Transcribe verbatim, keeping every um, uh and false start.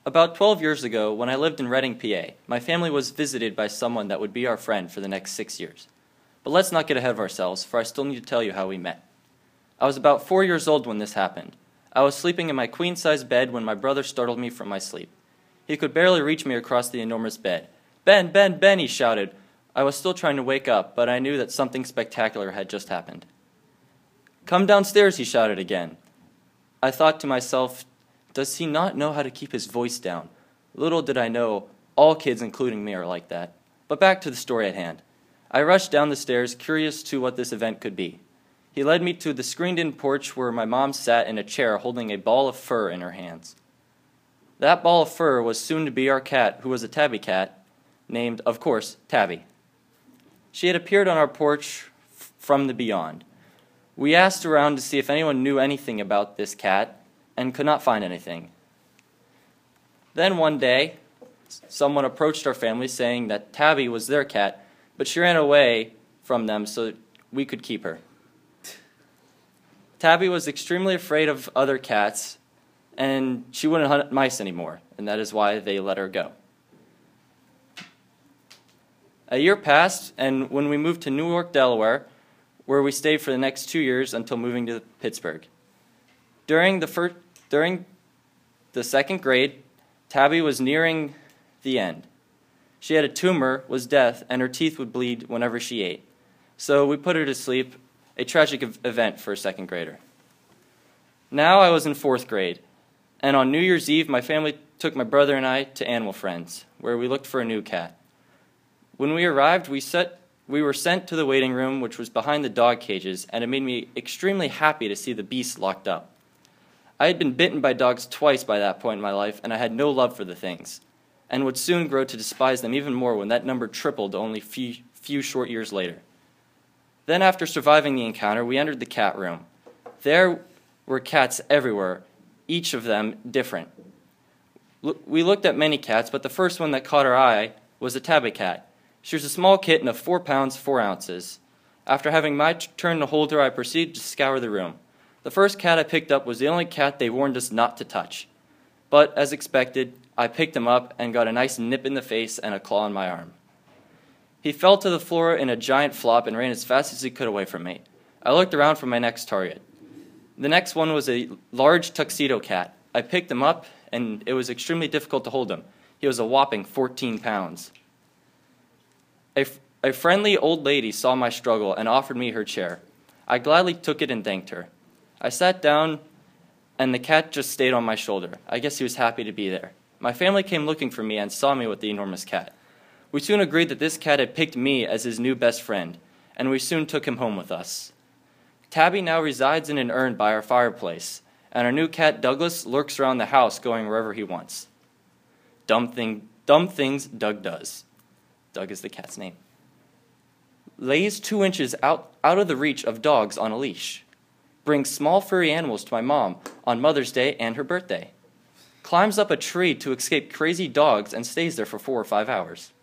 About twelve years ago, when I lived in Reading, P A, my family was visited by someone that would be our friend for the next six years. But let's not get ahead of ourselves, for I still need to tell you how we met. I was about four years old when this happened. I was sleeping in my queen-size bed when my brother startled me from my sleep. He could barely reach me across the enormous bed. "Ben, Ben, Ben," he shouted. I was still trying to wake up, but I knew that something spectacular had just happened. "Come downstairs," he shouted again. I thought to myself, does he not know how to keep his voice down? Little did I know, all kids, including me, are like that. But back to the story at hand. I rushed down the stairs, curious to what this event could be. He led me to the screened-in porch where my mom sat in a chair holding a ball of fur in her hands. That ball of fur was soon to be our cat, who was a tabby cat, named, of course, Tabby. She had appeared on our porch f- from the beyond. We asked around to see if anyone knew anything about this cat, and could not find anything. Then one day, someone approached our family saying that Tabby was their cat, but she ran away from them so we could keep her. Tabby was extremely afraid of other cats, and she wouldn't hunt mice anymore, and that is why they let her go. A year passed, and when we moved to Newark, Delaware, where we stayed for the next two years until moving to Pittsburgh. During the first, during the second grade, Tabby was nearing the end. She had a tumor, was deaf, and her teeth would bleed whenever she ate. So we put her to sleep, a tragic event for a second grader. Now I was in fourth grade, and on New Year's Eve, my family took my brother and I to Animal Friends, where we looked for a new cat. When we arrived, we set We were sent to the waiting room, which was behind the dog cages, and it made me extremely happy to see the beasts locked up. I had been bitten by dogs twice by that point in my life, and I had no love for the things, and would soon grow to despise them even more when that number tripled only few, few short years later. Then, after surviving the encounter, we entered the cat room. There were cats everywhere, each of them different. We looked at many cats, but the first one that caught our eye was a tabby cat. She was a small kitten of four pounds, four ounces. After having my t- turn to hold her, I proceeded to scour the room. The first cat I picked up was the only cat they warned us not to touch. But, as expected, I picked him up and got a nice nip in the face and a claw on my arm. He fell to the floor in a giant flop and ran as fast as he could away from me. I looked around for my next target. The next one was a large tuxedo cat. I picked him up, and it was extremely difficult to hold him. He was a whopping fourteen pounds. A, f- a friendly old lady saw my struggle and offered me her chair. I gladly took it and thanked her. I sat down, and the cat just stayed on my shoulder. I guess he was happy to be there. My family came looking for me and saw me with the enormous cat. We soon agreed that this cat had picked me as his new best friend, and we soon took him home with us. Tabby now resides in an urn by our fireplace, and our new cat Douglas lurks around the house going wherever he wants. Dumb thing, dumb things Doug does. Doug is the cat's name. Lays two inches out, out of the reach of dogs on a leash. Brings small furry animals to my mom on Mother's Day and her birthday. Climbs up a tree to escape crazy dogs and stays there for four or five hours.